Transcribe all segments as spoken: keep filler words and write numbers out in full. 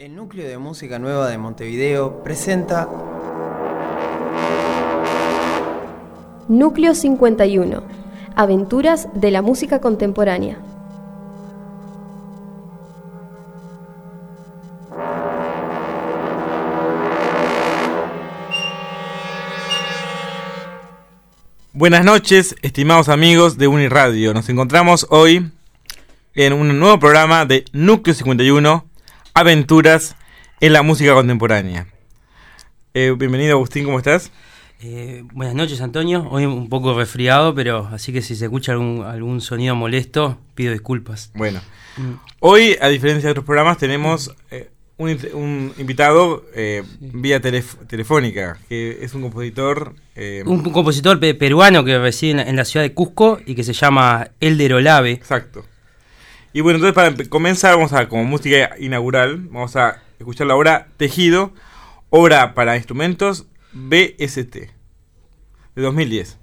El Núcleo de Música Nueva de Montevideo presenta Núcleo cincuenta y uno. Aventuras de la música contemporánea. Buenas noches, estimados amigos de Uniradio. Nos encontramos hoy en un nuevo programa de Núcleo cincuenta y uno, Aventuras en la música contemporánea. Eh, bienvenido, Agustín, ¿cómo estás? Eh, buenas noches, Antonio. Hoy un poco resfriado, pero así que si se escucha algún, algún sonido molesto, pido disculpas. Bueno, mm. hoy, a diferencia de otros programas, tenemos eh, un, un invitado eh, sí. vía telef- telefónica, que es un compositor... Eh, un, un compositor pe- peruano que reside en la, en la ciudad de Cusco y que se llama Elder Olave. Exacto. Y bueno, entonces para comenzar, vamos a, como música inaugural, vamos a escuchar la obra Tejido, obra para instrumentos B S T, de dos mil diez.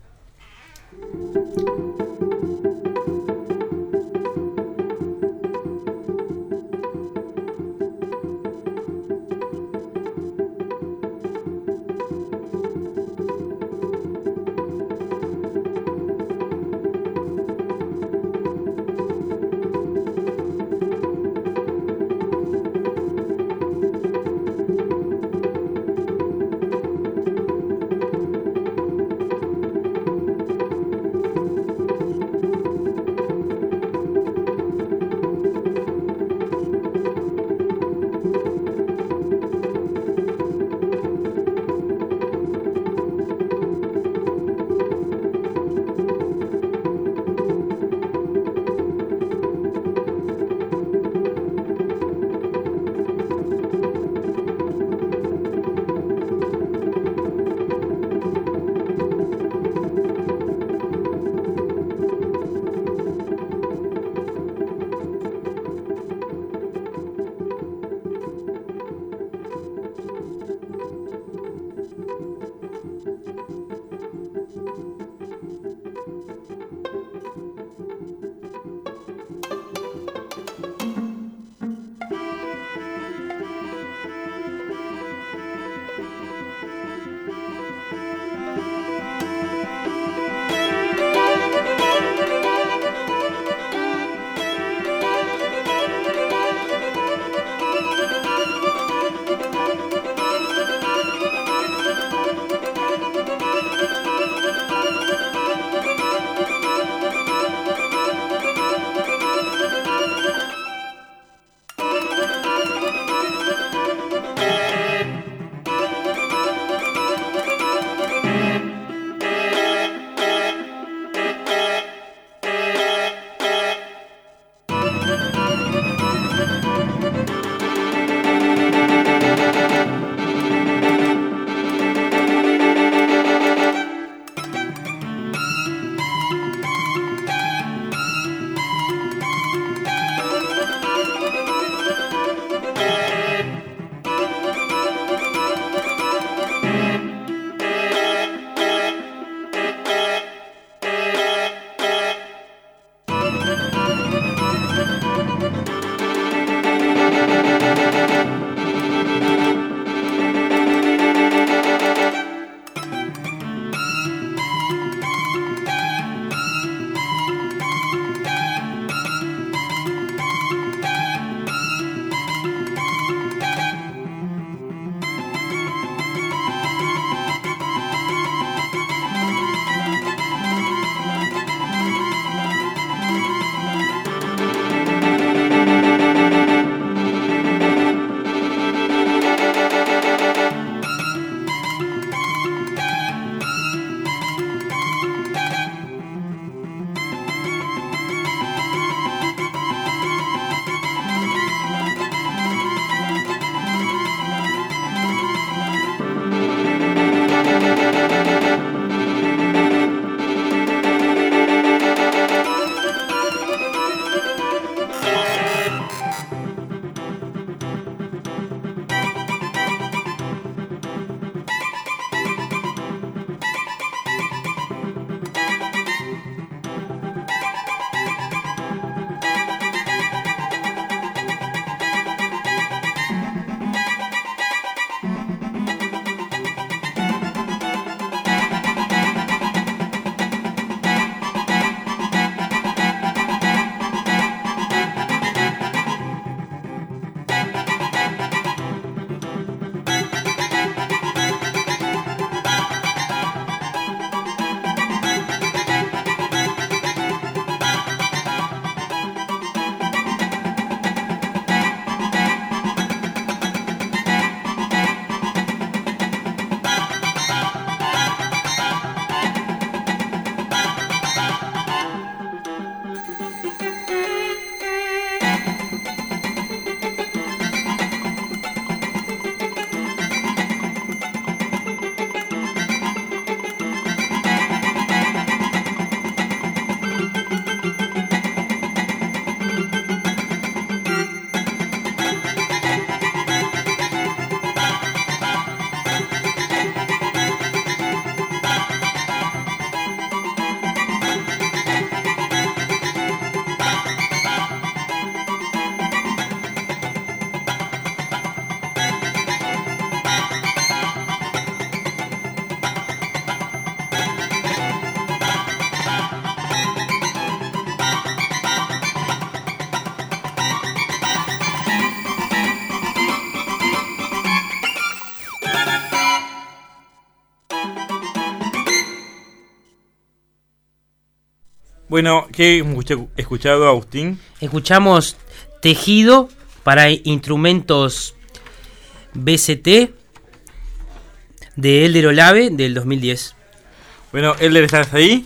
Bueno, ¿qué hemos escuchado, Agustín? Escuchamos Tejido para instrumentos B C T de Elder Olave del dos mil diez. Bueno, Elder, ¿estás ahí?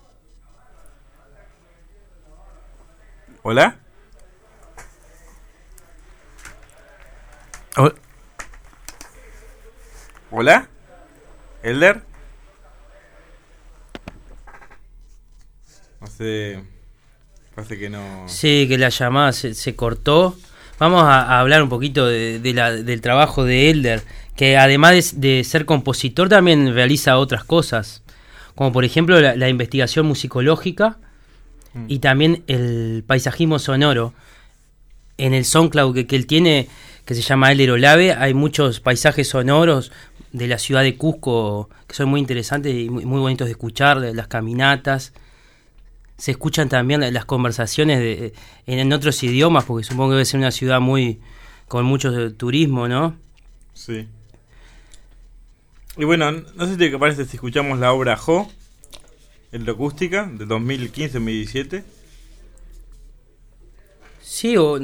¿Hola? Oh. ¿Hola? ¿Elder? No sé, parece que no... Sí, que la llamada se, se cortó. Vamos a, a hablar un poquito de, de la, del trabajo de Elder, que además de, de ser compositor también realiza otras cosas, como por ejemplo la, la investigación musicológica mm. y también el paisajismo sonoro. En el SoundCloud que, que él tiene, que se llama Elder Olave, hay muchos paisajes sonoros de la ciudad de Cusco que son muy interesantes y muy, muy bonitos de escuchar, de las caminatas. Se escuchan también las conversaciones de, en, en otros idiomas, porque supongo que debe ser una ciudad muy con mucho turismo, ¿no? Sí. Y bueno, no sé si te parece si escuchamos la obra Jo, electroacústica, de dos mil quince a dos mil diecisiete. Sí, o...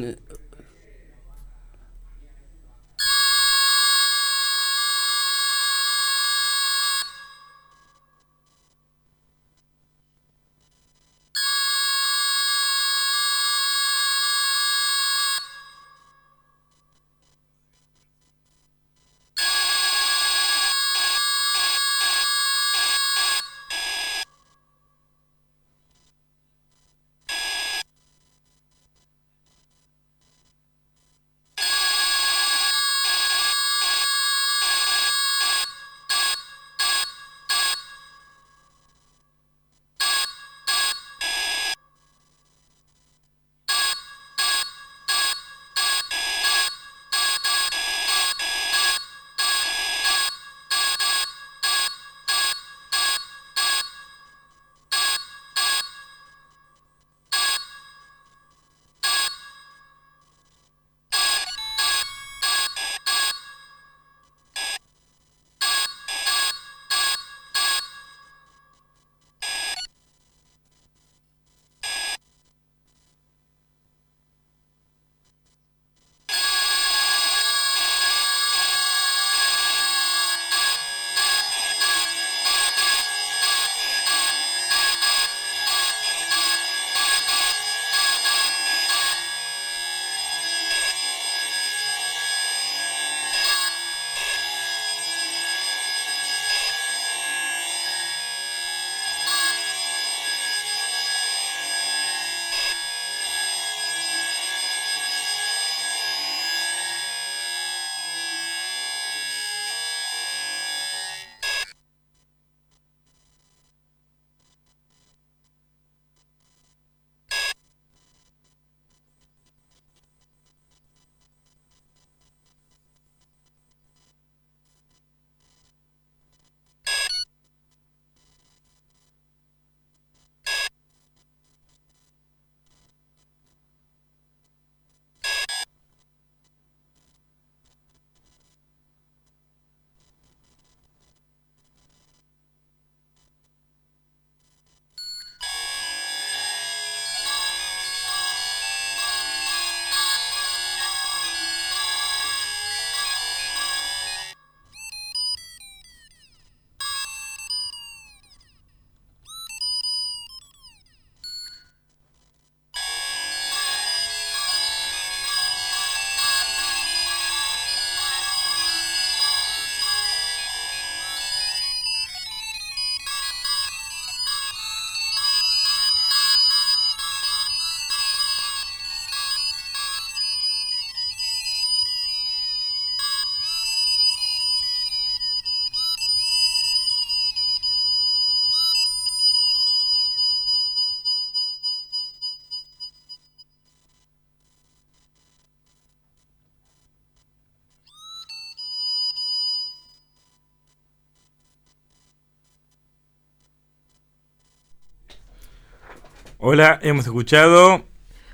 Hola, hemos escuchado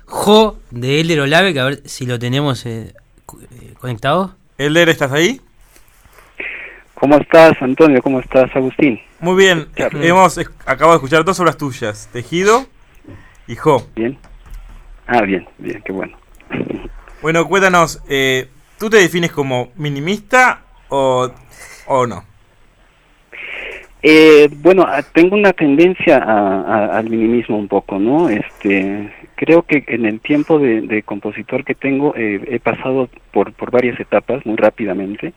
Jo de Elder Olave, que a ver si lo tenemos eh, conectado. Elder, ¿estás ahí? ¿Cómo estás, Antonio? ¿Cómo estás, Agustín? Muy bien, hemos acabado de escuchar dos obras tuyas, Tejido y Jo. Bien. Ah, bien, bien, qué bueno. Bueno, cuéntanos, eh, ¿tú te defines como minimista o, o no? Eh, bueno, tengo una tendencia a, a, al minimismo un poco, ¿no? Este, creo que en el tiempo de, de compositor que tengo eh, he pasado por, por varias etapas muy rápidamente.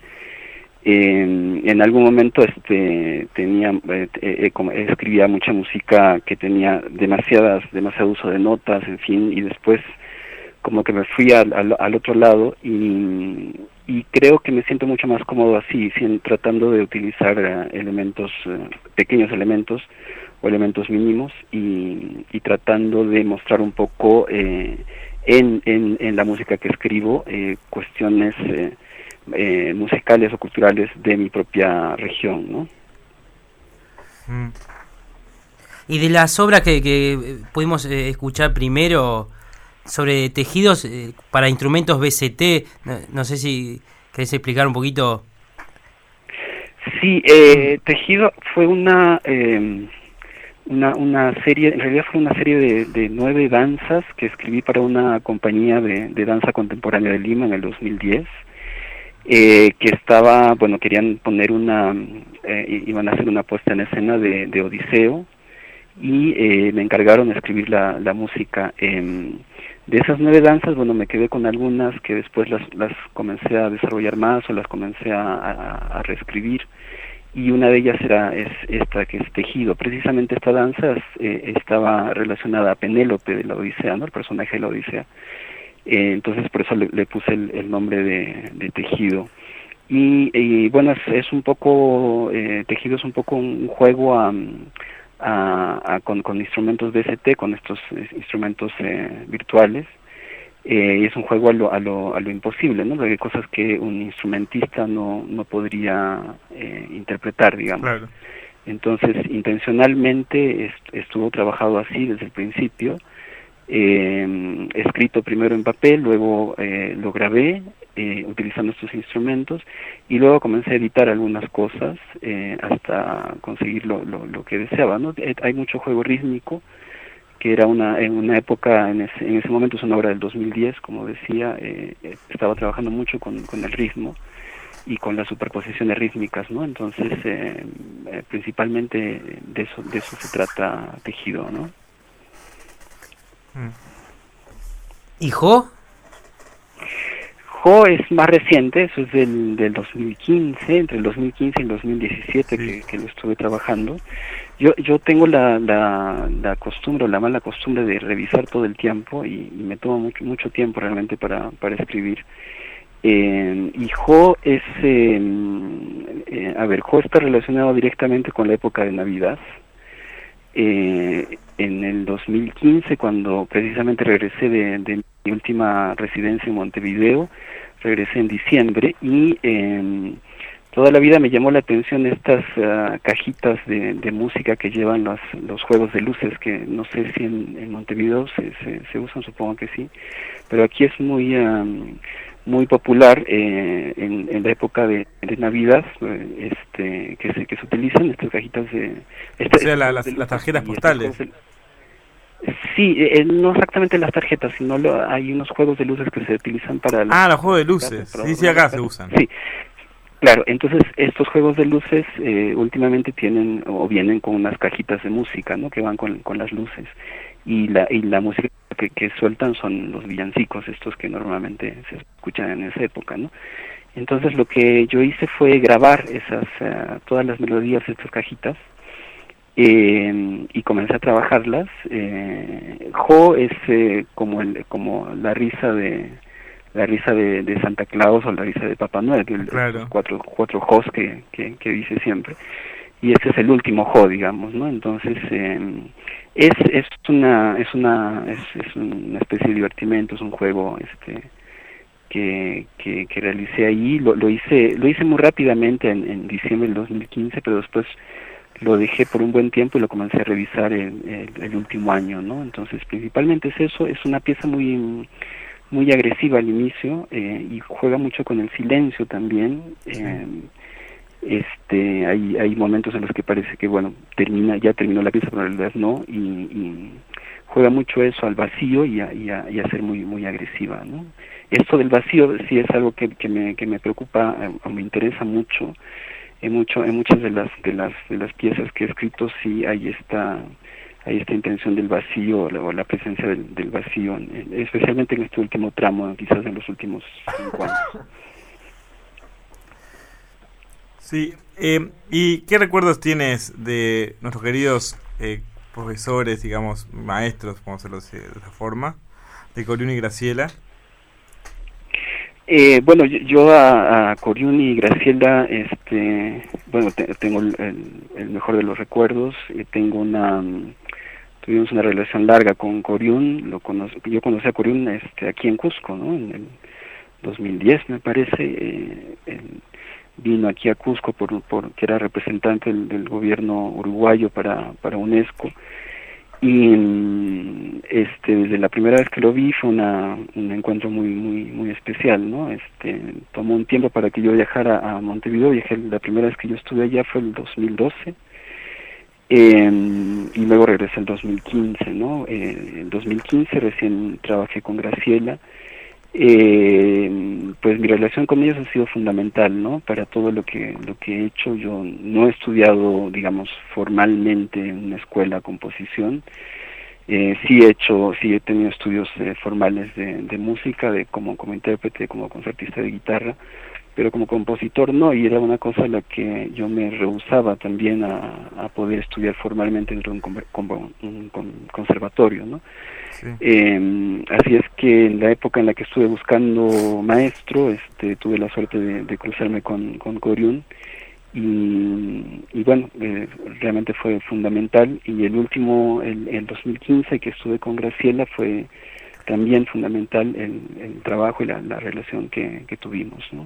Eh, en algún momento este tenía eh, eh, escribía mucha música que tenía demasiadas demasiado uso de notas, en fin, y después como que me fui al, al, al otro lado y, y creo que me siento mucho más cómodo así, sin, tratando de utilizar uh, elementos, uh, pequeños elementos o elementos mínimos y, y tratando de mostrar un poco eh, en, en, en la música que escribo eh, cuestiones eh, eh, musicales o culturales de mi propia región, ¿no? Mm. Y de las obras que, que pudimos eh, escuchar primero sobre tejidos eh, para instrumentos B C T, no, no sé si querés explicar un poquito. Sí, eh, Tejido fue una, eh, una una serie, en realidad fue una serie de, de nueve danzas que escribí para una compañía de, de danza contemporánea de Lima en el dos mil diez, eh, que estaba, bueno, querían poner una, eh, iban a hacer una puesta en escena de, de Odiseo, y eh, me encargaron de escribir la, la música. Eh, de esas nueve danzas, bueno, me quedé con algunas que después las, las comencé a desarrollar más o las comencé a, a, a reescribir, y una de ellas era es esta que es Tejido. Precisamente esta danza eh, estaba relacionada a Penélope de la Odisea, ¿no? El personaje de la Odisea. Eh, entonces por eso le, le puse el, el nombre de, de Tejido. Y, y bueno, es, es un poco, eh, Tejido es un poco un juego a... A, a, con, con instrumentos B C T, con estos eh, instrumentos eh, virtuales, eh, y es un juego a lo, a lo, a lo imposible, ¿no? Porque hay cosas que un instrumentista no, no podría eh, interpretar, digamos. Claro. Entonces, intencionalmente est estuvo trabajado así desde el principio, eh, escrito primero en papel, luego eh, lo grabé, Eh, utilizando estos instrumentos, y luego comencé a editar algunas cosas eh, hasta conseguir lo, lo, lo que deseaba, ¿no? Eh, hay mucho juego rítmico, que era una en una época, en ese, en ese momento es una obra del dos mil diez, como decía, eh, estaba trabajando mucho con, con el ritmo y con las superposiciones rítmicas, ¿no? Entonces, eh, eh, principalmente de eso, de eso se trata Tejido, ¿no? ¿Y Jo? Jo es más reciente, eso es del, del dos mil quince, entre el dos mil quince y el dos mil diecisiete, sí, que, que lo estuve trabajando. Yo yo tengo la, la, la costumbre, o la mala costumbre de revisar todo el tiempo, y, y me toma mucho mucho tiempo realmente para, para escribir. Eh, y Jo es, eh, eh, a ver, Jo está relacionado directamente con la época de Navidad. Eh, en el dos mil quince, cuando precisamente regresé de, de mi última residencia en Montevideo, regresé en diciembre, y eh, toda la vida me llamó la atención estas uh, cajitas de, de música que llevan los, los juegos de luces, que no sé si en, en Montevideo se, se, se usan, supongo que sí, pero aquí es muy um, muy popular eh, en, en la época de, de Navidad, eh, este que se que se utilizan estas cajitas de... Esta, o sea, la, las, las tarjetas postales. De, sí, eh, no exactamente las tarjetas, sino lo, hay unos juegos de luces que se utilizan para... Ah, los juegos de luces, sí, sí, acá se usan. Sí, claro, entonces estos juegos de luces eh, últimamente tienen o vienen con unas cajitas de música, ¿no? Que van con, con las luces, y la y la música que, que sueltan son los villancicos, estos que normalmente se escuchan en esa época, ¿no? Entonces lo que yo hice fue grabar esas uh, todas las melodías de estas cajitas, eh, y comencé a trabajarlas. eh, Jo es eh, como el como la risa de la risa de, de Santa Claus, o la risa de Papá Noel, que claro. Los cuatro cuatro Jos que, que que dice siempre, y este es el último Jo, digamos, ¿no? Entonces eh, es es una es una es, es una especie de divertimento, es un juego este que que, que realicé ahí. Lo, lo hice lo hice muy rápidamente en, en diciembre del dos mil quince, pero después lo dejé por un buen tiempo y lo comencé a revisar el, el, el último año, ¿no? Entonces principalmente es eso, es una pieza muy muy agresiva al inicio, eh, y juega mucho con el silencio también. eh, este hay hay momentos en los que parece que bueno termina ya terminó la pieza, pero en realidad no, y, y juega mucho eso al vacío y a, y a, y a ser muy muy agresiva, ¿no? Esto del vacío sí es algo que, que me que me preocupa, eh, me interesa mucho en mucho en muchas de las de las de las piezas que he escrito. Sí hay esta hay esta intención del vacío o la, o la presencia del, del vacío, en, en, especialmente en este último tramo, quizás en los últimos cinco años. Sí, eh, ¿y qué recuerdos tienes de nuestros queridos eh, profesores, digamos, maestros, vamos a hacerlo de esa forma, de Coriún y Graciela? Eh, bueno, yo, yo a, a Coriún y Graciela, este, bueno, te, tengo el, el, el mejor de los recuerdos. Eh, tengo una, tuvimos una relación larga con Coriún. Lo cono, yo conocí a Coriún este, aquí en Cusco, ¿no? En el dos mil diez, me parece. Eh, el, vino aquí a Cusco por, por que era representante del, del gobierno uruguayo para, para UNESCO, y este desde la primera vez que lo vi fue una, un encuentro muy muy muy especial, ¿no? Este tomó un tiempo para que yo viajara a Montevideo. Viajé, la primera vez que yo estuve allá fue el dos mil doce, eh, y luego regresé el dos mil quince, ¿no? Eh, en dos mil quince recién trabajé con Graciela. Eh, pues mi relación con ellos ha sido fundamental, ¿no? Para todo lo que lo que he hecho. Yo no he estudiado, digamos, formalmente en una escuela de composición. Eh, sí he hecho, sí he tenido estudios eh, formales de, de música, de como como intérprete, como concertista de guitarra, pero como compositor no, y era una cosa a la que yo me rehusaba también a, a poder estudiar formalmente dentro de un, un, un, un conservatorio, ¿no? Sí. Eh, así es que en la época en la que estuve buscando maestro, este, tuve la suerte de, de cruzarme con, con Coriún, y, y bueno, eh, realmente fue fundamental. Y el último, el, el dos mil quince que estuve con Graciela, fue también fundamental el, el trabajo y la, la relación que, que tuvimos, ¿no?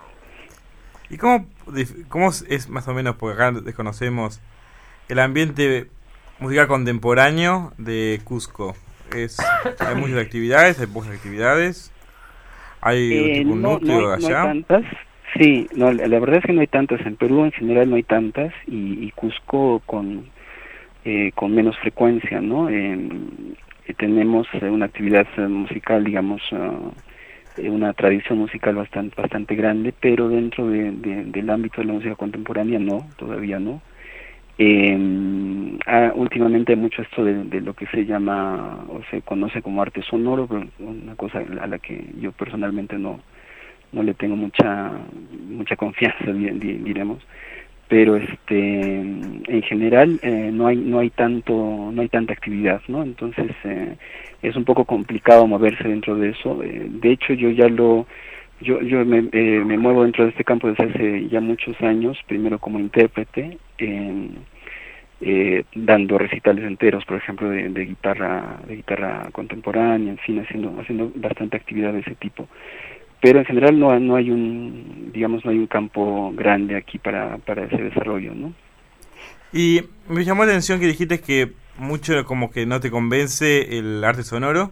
¿Y cómo, cómo es más o menos, porque acá desconocemos, el ambiente musical contemporáneo de Cusco? Es, ¿hay muchas actividades? ¿Hay pocas actividades? ¿Hay eh, tipo, un no, núcleo no, allá? No hay tantas. Sí, no, la, la verdad es que no hay tantas. En Perú en general no hay tantas, y, y Cusco con eh, con menos frecuencia, ¿no? Eh, tenemos eh, una actividad musical, digamos, uh, una tradición musical bastante bastante grande, pero dentro de, de, del ámbito de la música contemporánea no, todavía no. Eh, ah, últimamente hay mucho esto de, de lo que se llama o se conoce como arte sonoro, pero una cosa a la que yo personalmente no no le tengo mucha mucha confianza, diremos, pero este en general eh, no hay no hay tanto no hay tanta actividad, ¿no? Entonces eh, es un poco complicado moverse dentro de eso. Eh, de hecho yo ya lo yo yo me, eh, me muevo dentro de este campo desde hace ya muchos años, primero como intérprete, eh, eh, dando recitales enteros, por ejemplo, de, de guitarra de guitarra contemporánea, en fin, haciendo haciendo bastante actividad de ese tipo. Pero en general no no hay un digamos no hay un campo grande aquí para para ese desarrollo, ¿no? Y me llamó la atención que dijiste que mucho como que no te convence el arte sonoro,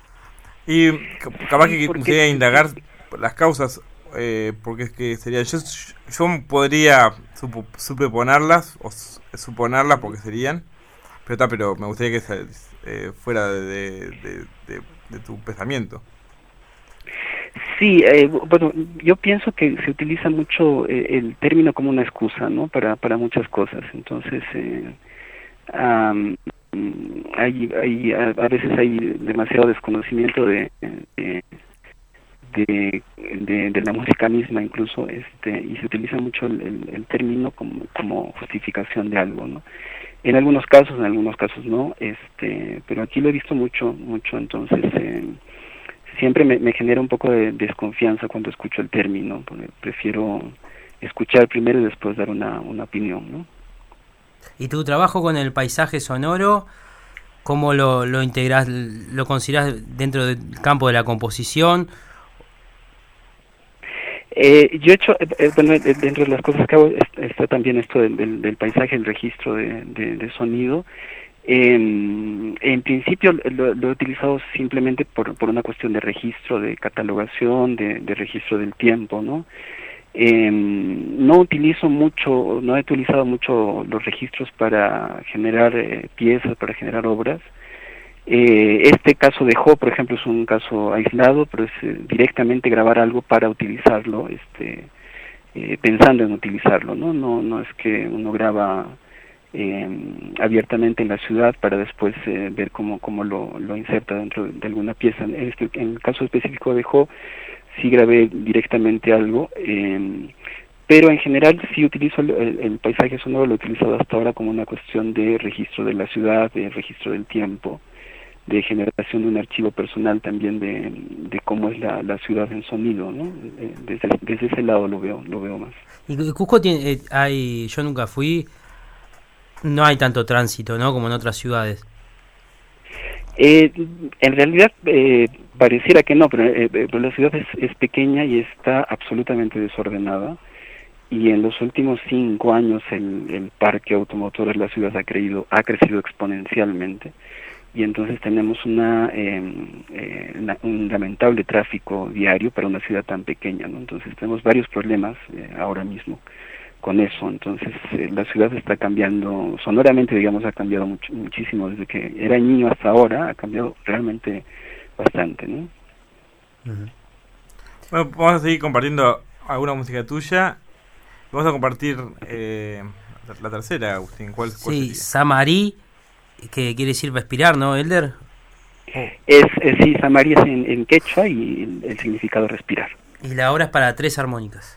y capaz sí, que me gustaría indagar las causas, eh, porque es que sería yo yo podría supo, superponerlas o suponerlas porque serían, pero está, pero me gustaría que eh, fuera de, de, de, de, de tu pensamiento. Sí, eh, bueno, yo pienso que se utiliza mucho eh, el término como una excusa, ¿no? Para para muchas cosas. Entonces, eh, um, hay, hay a, a veces hay demasiado desconocimiento de de, de de de la música misma, incluso, este, y se utiliza mucho el, el, el término como como justificación de algo, ¿no? En algunos casos, en algunos casos no, este, pero aquí lo he visto mucho, mucho, entonces. Eh, Siempre me, me genera un poco de desconfianza cuando escucho el término, porque prefiero escuchar primero y después dar una, una opinión, ¿no? ¿Y tu trabajo con el paisaje sonoro, cómo lo, lo integras, lo consideras dentro del campo de la composición? Eh, yo he hecho, eh, bueno, dentro de las cosas que hago está también esto del, del, del paisaje, el registro de, de, de sonido. En, en principio lo, lo he utilizado simplemente por, por una cuestión de registro, de catalogación, de, de registro del tiempo, ¿no? Eh, no utilizo mucho, no he utilizado mucho los registros para generar eh, piezas, para generar obras. Eh, este caso de Jo, por ejemplo, es un caso aislado, pero es eh, directamente grabar algo para utilizarlo, este, eh, pensando en utilizarlo, ¿no? No, no es que uno graba eh, abiertamente en la ciudad para después eh, ver cómo, cómo lo, lo inserta dentro de alguna pieza. En, este, en el caso específico de Jo, sí grabé directamente algo, eh, pero en general sí utilizo el, el, el paisaje sonoro, lo he utilizado hasta ahora como una cuestión de registro de la ciudad, de registro del tiempo, de generación de un archivo personal también de, de cómo es la, la ciudad en sonido, ¿no? Desde, desde ese lado lo veo, lo veo más. Y Cusco tiene, eh, hay, yo nunca fui, no hay tanto tránsito, ¿no? Como en otras ciudades. Eh, en realidad eh, pareciera que no, pero, eh, pero la ciudad es, es pequeña y está absolutamente desordenada, y en los últimos cinco años el, el parque automotor de la ciudad ha, creído, ha crecido exponencialmente, y entonces tenemos una, eh, eh, una un lamentable tráfico diario para una ciudad tan pequeña, ¿no? Entonces tenemos varios problemas eh, ahora mismo con eso. Entonces eh, la ciudad está cambiando, sonoramente digamos, ha cambiado mucho, muchísimo desde que era niño hasta ahora, ha cambiado realmente bastante, ¿no? Uh-huh. Bueno, vamos a seguir compartiendo alguna música tuya. Vamos a compartir eh, la tercera, Agustín. ¿Cuál, cuál sí, sería? Samarí, que quiere decir respirar, ¿no, Elder? Es, es sí, Samarí es en, en quechua y el, el significado respirar. Y la obra es para tres armónicas.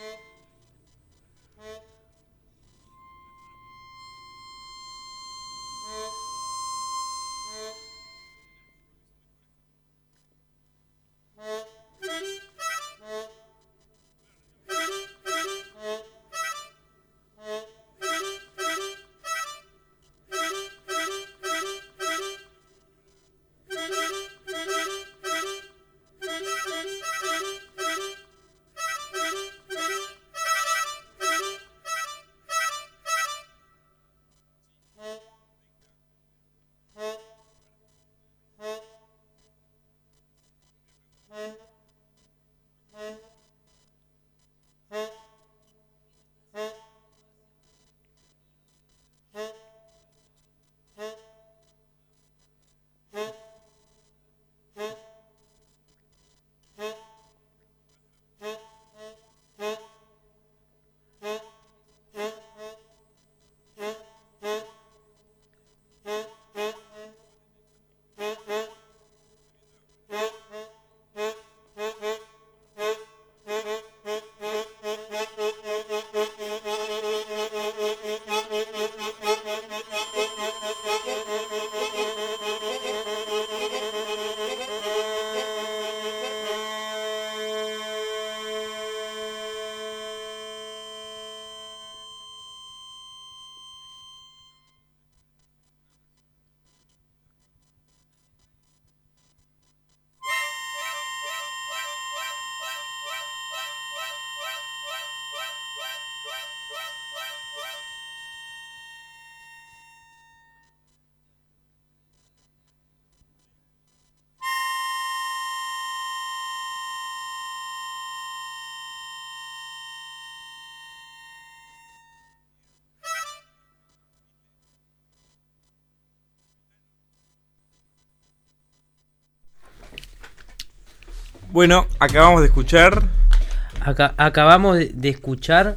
Bueno, acabamos de escuchar. Acá, acabamos de, de escuchar.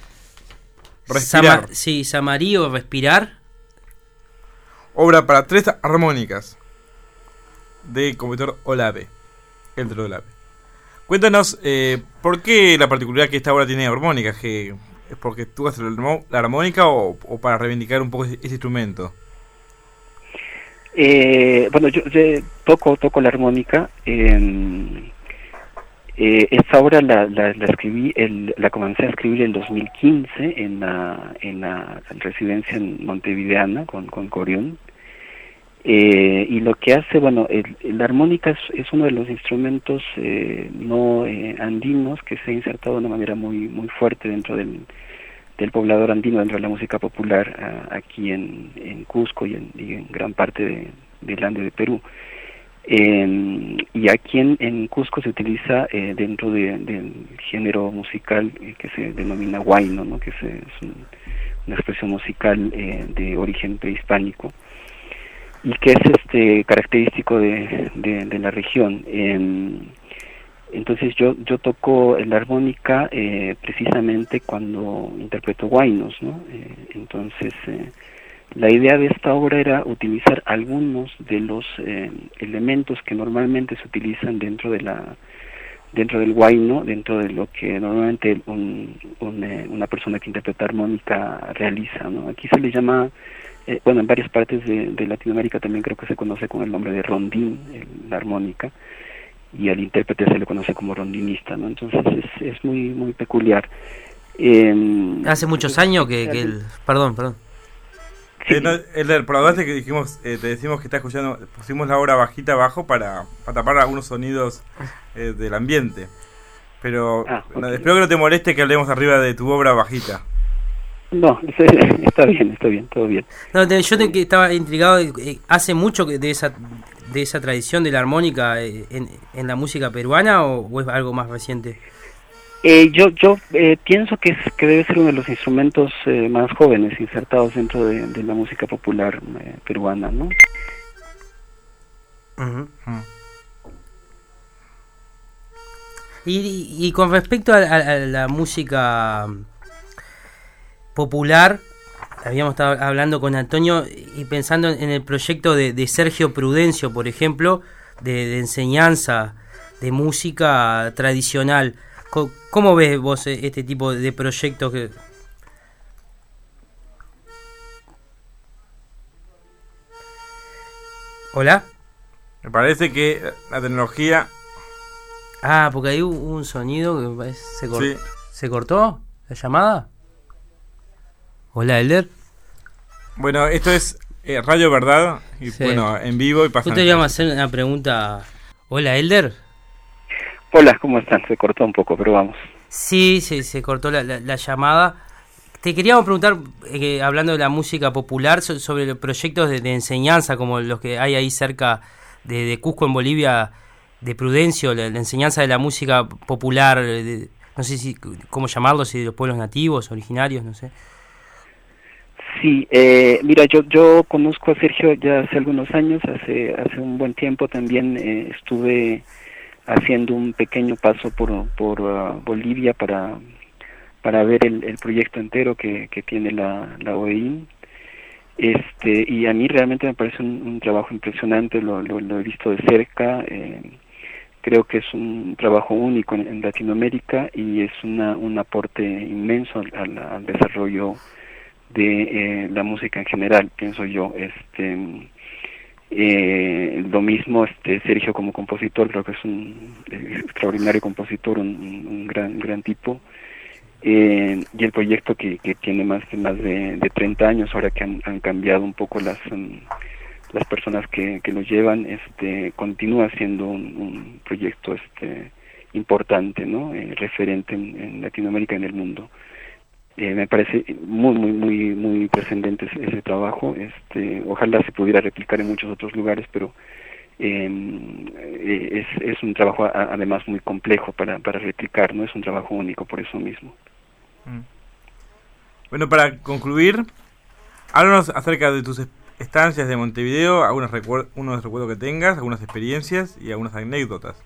Respirar. Sama, sí, Samarío, Respirar. Obra para tres armónicas. De compositor Olave. El de Olave. Cuéntanos, eh, ¿por qué la particularidad que esta obra tiene armónicas? ¿Que ¿Es porque tú haces la armónica o, o para reivindicar un poco ese, ese instrumento? Eh, bueno, yo, yo toco toco la armónica. Eh, eh, esta obra la, la, la escribí, el, la comencé a escribir en dos mil quince en la, en la residencia en Montevideana con, con Corión. Eh, y lo que hace, bueno, el, la armónica es, es uno de los instrumentos eh, no eh, andinos que se ha insertado de una manera muy muy fuerte dentro del, del poblador andino, dentro de la música popular, a, aquí en, en Cusco y en, y en gran parte de, del Ande de Perú. Eh, y aquí en, en Cusco se utiliza eh, dentro de, del género musical eh, que se denomina huayno, ¿no? Que se, es un, una expresión musical eh, de origen prehispánico, y que es este característico de, de, de la región. Eh, entonces yo yo toco la armónica eh, precisamente cuando interpreto huaynos, ¿no? Eh, entonces eh, la idea de esta obra era utilizar algunos de los eh, elementos que normalmente se utilizan dentro de la dentro del huayno, dentro de lo que normalmente un, un, eh, una persona que interpreta armónica realiza, ¿no? Aquí se le llama Eh, bueno, en varias partes de, de Latinoamérica también creo que se conoce con el nombre de rondín, el, la armónica, y al intérprete se le conoce como rondinista, ¿no? Entonces es, es muy muy peculiar. Eh, Hace muchos años que, que el... Perdón, perdón. Sí. Eh, no, el por que dijimos, eh, te decimos que está escuchando, pusimos la obra bajita abajo para, para tapar algunos sonidos eh, del ambiente. Pero ah, okay. no, espero que no te moleste que hablemos arriba de tu obra bajita. No, está bien, está bien, todo bien. No, te, yo te, que estaba intrigado, eh, ¿hace mucho que de esa de esa tradición de la armónica eh, en, en la música peruana o, o es algo más reciente? Eh, yo yo eh, pienso que, es, que debe ser uno de los instrumentos eh, más jóvenes insertados dentro de, de la música popular eh, peruana, ¿no? Uh-huh. Uh-huh. Y, y, y con respecto a, a, a la música popular, habíamos estado hablando con Antonio y pensando en el proyecto de, de Sergio Prudencio, por ejemplo, de, de enseñanza de música tradicional. ¿Cómo ves vos este tipo de proyectos que... ¿Hola? Me parece que la tecnología... Ah, porque hay un, un sonido que me parece se, cort... sí. ¿Se cortó la llamada? Hola, Elder. Bueno, esto es eh, Radio Verdad, y Sí. bueno, en vivo y pasando. Justo íbamos a hacer una pregunta. Hola, Elder. Hola, ¿cómo están? Se cortó un poco, pero vamos. Sí, sí, se cortó la, la, la llamada. Te queríamos preguntar, eh, hablando de la música popular, so, sobre los proyectos de, de enseñanza, como los que hay ahí cerca de, de Cusco, en Bolivia, de Prudencio, la, la enseñanza de la música popular, de, no sé si cómo llamarlo, si de los pueblos nativos, originarios, no sé. Sí, eh, mira, yo yo conozco a Sergio ya hace algunos años, hace hace un buen tiempo también eh, estuve haciendo un pequeño paso por por uh, Bolivia para para ver el, el proyecto entero que, que tiene la, la O E I. Este, y a mí realmente me parece un, un trabajo impresionante, lo, lo, lo he visto de cerca, eh, creo que es un trabajo único en, en Latinoamérica y es una, un aporte inmenso al, al, al desarrollo de eh, la música en general, pienso yo. Este eh, lo mismo este Sergio como compositor, creo que es un extraordinario compositor, un, un gran gran tipo, eh, y el proyecto que, que tiene más de más de, de treinta años, ahora que han, han cambiado un poco las um, las personas que, que lo llevan, este continúa siendo un, un proyecto este importante, ¿no? Eh, referente en, en Latinoamérica y en el mundo. Eh, me parece muy muy muy muy trascendente ese, ese trabajo. Este ojalá se pudiera replicar en muchos otros lugares, pero eh, es es un trabajo a, además muy complejo para para replicar, no es un trabajo único por eso mismo. Bueno, para concluir, háblanos acerca de tus estancias de Montevideo, algunos recuerdos, unos recuerdos que tengas, algunas experiencias y algunas anécdotas.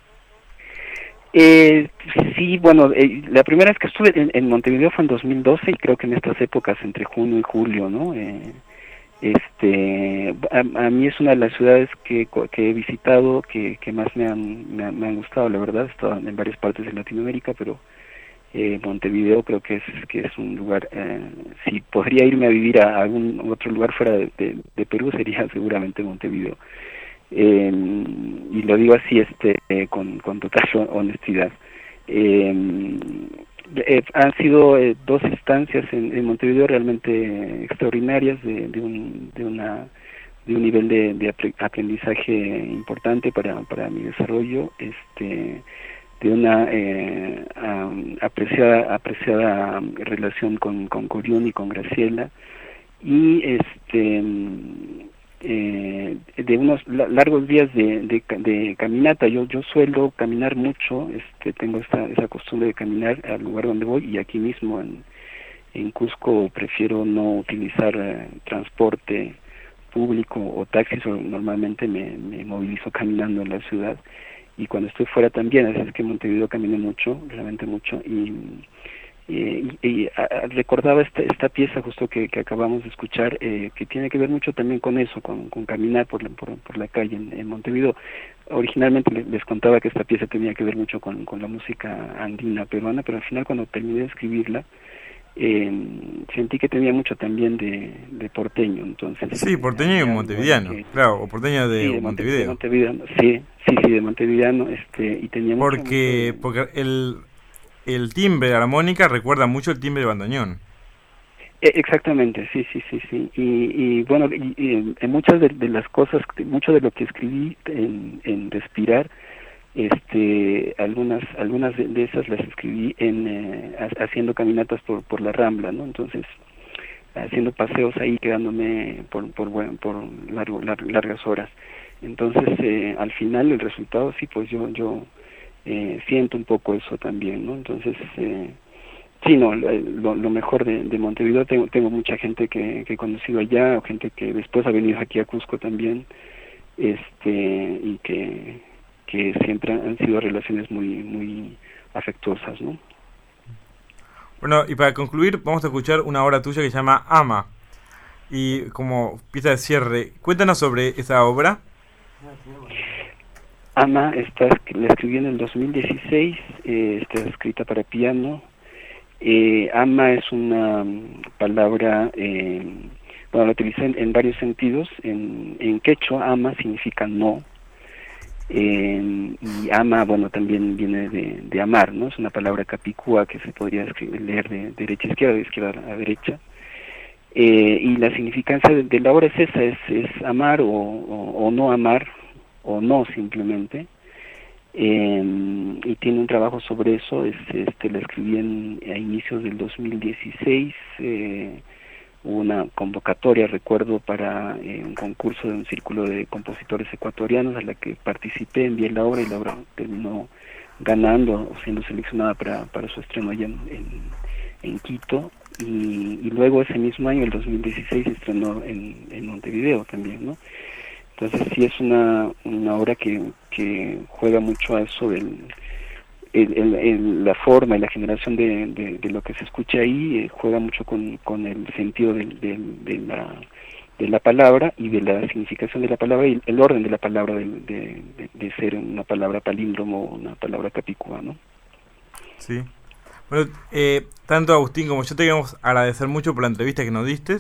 Eh, sí, bueno, eh, la primera vez que estuve en, en Montevideo fue en dos mil doce y creo que en estas épocas entre junio y julio, ¿no? Eh, este, a, a mí es una de las ciudades que, que he visitado que, que más me han, me han, me han gustado, la verdad. He estado en varias partes de Latinoamérica, pero eh, Montevideo creo que es que es un lugar, eh, si podría irme a vivir a algún otro lugar fuera de, de, de Perú sería seguramente Montevideo. Eh, y lo digo así este eh, con, con total honestidad. Eh, eh, han sido eh, dos instancias en, en Montevideo realmente extraordinarias, de, de un de una de un nivel de, de aprendizaje importante para, para mi desarrollo, este de una eh, um, apreciada apreciada relación con con Corión y con Graciela, y este Eh, de unos largos días de, de, de caminata. Yo yo suelo caminar mucho, este tengo esta esa costumbre de caminar al lugar donde voy, y aquí mismo en, en Cusco prefiero no utilizar eh, transporte público o taxis, o normalmente me, me movilizo caminando en la ciudad, y cuando estoy fuera también, así es que en Montevideo caminé mucho, realmente mucho, y Y, y a, recordaba esta, esta pieza justo que, que acabamos de escuchar, eh, que tiene que ver mucho también con eso, con, con caminar por la, por, por la calle en, en Montevideo. Originalmente les, les contaba que esta pieza tenía que ver mucho con, con la música andina peruana, pero al final cuando terminé de escribirla, eh, sentí que tenía mucho también de, de porteño. Entonces sí, porteño y montevideano, que, claro, o porteño de, sí, de Montevideo. Montevideano, sí, sí, sí, de Montevideano, este, y tenía porque, mucho, porque el el timbre de la armónica recuerda mucho el timbre de bandoneón. Exactamente, sí, sí, sí, sí. Y, y bueno, y, y en muchas de, de las cosas, mucho de lo que escribí en, en Respirar, este, algunas, algunas de, de esas las escribí en eh, haciendo caminatas por, por la Rambla, ¿no? Entonces, haciendo paseos ahí, quedándome por, por, bueno, por largo, lar, largas horas. Entonces, eh, al final el resultado, sí, pues yo, yo Eh, siento un poco eso también, ¿no? Entonces, eh, sí, no, lo, lo mejor de, de Montevideo, tengo, tengo mucha gente que, que he conocido allá, o gente que después ha venido aquí a Cusco también, este, y que, que siempre han sido relaciones muy, muy afectuosas, ¿no? Bueno, y para concluir, vamos a escuchar una obra tuya que se llama Ama, y como pieza de cierre, cuéntanos sobre esa obra. Ama está, la escribí en el dos mil dieciséis, eh, está escrita para piano. Eh, ama es una um, palabra, eh, bueno, la utilicé en, en varios sentidos. En, en quechua, ama significa no. Eh, y ama, bueno, también viene de, de amar, ¿no? Es una palabra capicúa que se podría escribir, leer de derecha a izquierda, de izquierda a derecha. Eh, y la significancia de, de la obra es esa, es, es amar o, o, o no amar, o no simplemente. Eh, y tiene un trabajo sobre eso. Es, este, la escribí en, a inicios del dos mil dieciséis. Eh, hubo una convocatoria, recuerdo, para eh, un concurso de un círculo de compositores ecuatorianos a la que participé, envié la obra y la obra terminó ganando, siendo seleccionada para, para su estreno allá en, en, en Quito. Y, y luego ese mismo año, el dos mil dieciséis, se estrenó en, en Montevideo también, ¿no? Entonces sí es una, una obra que, que juega mucho a eso del el, el, el, la forma y la generación de, de, de lo que se escucha ahí, eh, juega mucho con, con el sentido de, de, de, la, de la palabra y de la significación de la palabra y el orden de la palabra, de, de, de, de ser una palabra palíndromo o una palabra capicúa, ¿no? Sí. Bueno, eh, tanto Agustín como yo te queremos agradecer mucho por la entrevista que nos diste.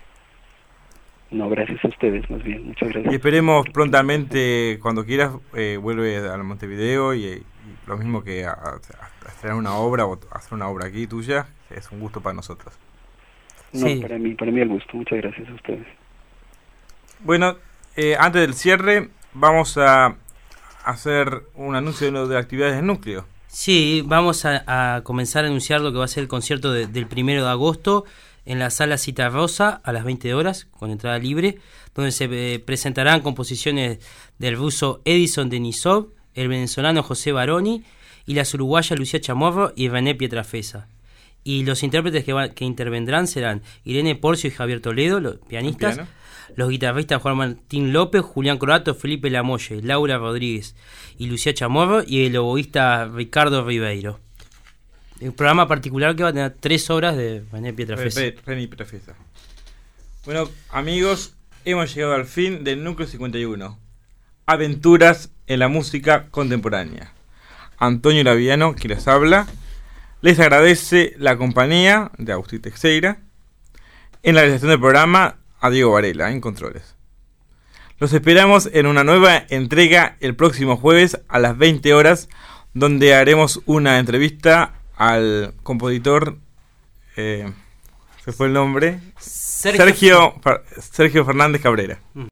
No, gracias a ustedes, más bien, muchas gracias. Y esperemos prontamente, cuando quieras, eh, vuelve a Montevideo y, y lo mismo que a, a, a estrenar una obra o hacer una obra aquí tuya, es un gusto para nosotros. No, Sí. para mí, para mí el gusto, muchas gracias a ustedes. Bueno, eh, antes del cierre, vamos a hacer un anuncio de, lo de actividades del núcleo. Sí, vamos a, a comenzar a anunciar lo que va a ser el concierto de, del primero de agosto en la sala Cita Rosa a las veinte horas, con entrada libre, donde se eh, presentarán composiciones del ruso Edison Denisov, el venezolano José Baroni y las uruguayas Lucía Chamorro y René Pietrafesa. Y los intérpretes que, va, que intervendrán serán Irene Porcio y Javier Toledo, los pianistas, los guitarristas Juan Martín López, Julián Croato, Felipe Lamolle, Laura Rodríguez y Lucía Chamorro y el oboísta Ricardo Ribeiro. Un programa particular que va a tener tres horas de René Pietrafesa. René Pietrafesa. Bueno, amigos, hemos llegado al fin del Núcleo cincuenta y uno. Aventuras en la música contemporánea. Antonio Laviano, quien les habla, les agradece la compañía de Agustín Teixeira. En la realización del programa, a Diego Varela, en controles. Los esperamos en una nueva entrega el próximo jueves a las veinte horas, donde haremos una entrevista al compositor, eh, ¿se fue el nombre? Sergio, Sergio, Sergio Fernández Cabrera. Mm.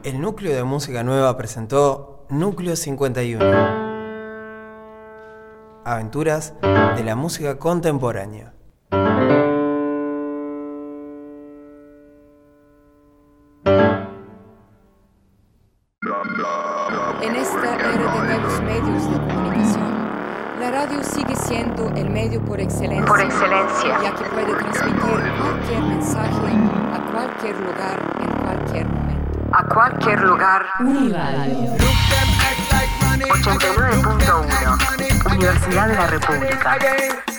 El Núcleo de Música Nueva presentó Núcleo cincuenta y uno. Aventuras de la música contemporánea. En esta era de nuevos medios de comunicación, la radio sigue siendo el medio por excelencia, por excelencia, ya que puede transmitir cualquier mensaje a cualquier lugar en cualquier momento. A cualquier lugar. Uniradio. ochenta y nueve punto uno, Universidad de la República.